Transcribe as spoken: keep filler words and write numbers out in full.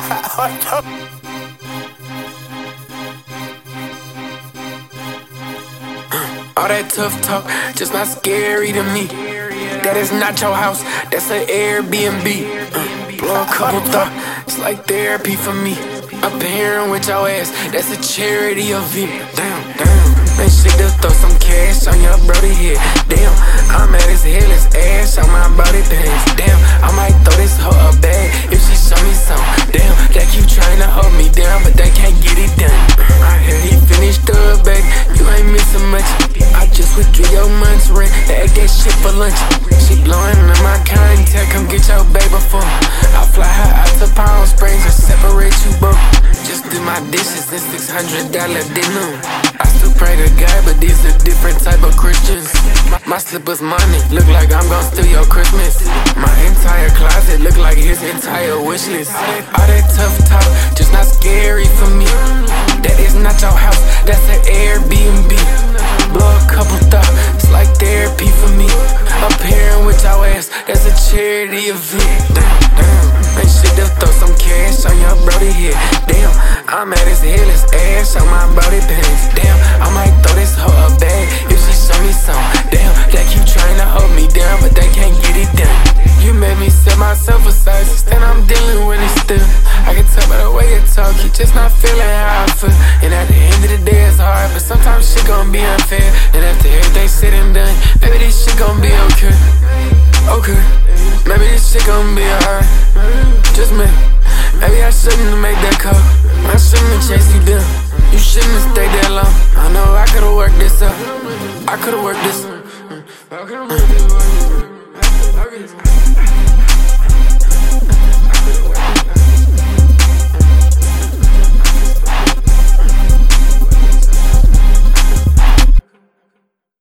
All that tough talk, just not scary to me. That is not your house, that's an Airbnb. Uh, blow a couple thoughts, it's like therapy for me. Up here with your ass, that's a charity event. Damn, damn. Man, shit, just throw some cash on your brody head. Damn, I'm at his head, his ass on my body pants. Damn, I might throw this hoe a bag if she show me some. Damn, they keep trying to hold me down, but they can't get it done. I hear he finished up, baby, you ain't missing much. I just withdrew your month's rent, they ate that shit for lunch. She blowing in my contact, come get your baby for me. I fly her out to Palm Springs and separate you both. Just do my dishes and six hundred dollar dinner. I still pray to God, but these are different type of Christians. My, my slippers money, look like I'm gon' steal your Christmas. My entire closet look like his entire wish list. All that, all that tough talk, just not scary for me. That is not your house, that's an Airbnb. Blow a couple thoughts, it's like therapy for me. Up here with your ass, that's a charity event. Damn, damn, man, shit, just throw some cash on your brody head. Damn, I'm at his head, his ass on my body pants. Damn, I might throw this hoe a bag if she show me some. Damn, they keep trying to hold me down, but they can't get it done. You made me set myself aside, and I'm dealing with it still. I can tell by the way you talk, you just not feeling how I feel. And at the end of the day, it's hard, but sometimes shit gon' be unfair. And after everything said and done, maybe this shit gon' be okay. Okay, maybe this shit gon' be alright. Just me. Maybe I shouldn't have made that call. I shouldn't have chased you down. You shouldn't have stayed that long. I know I could've worked this out. I could've worked this. I could've worked this.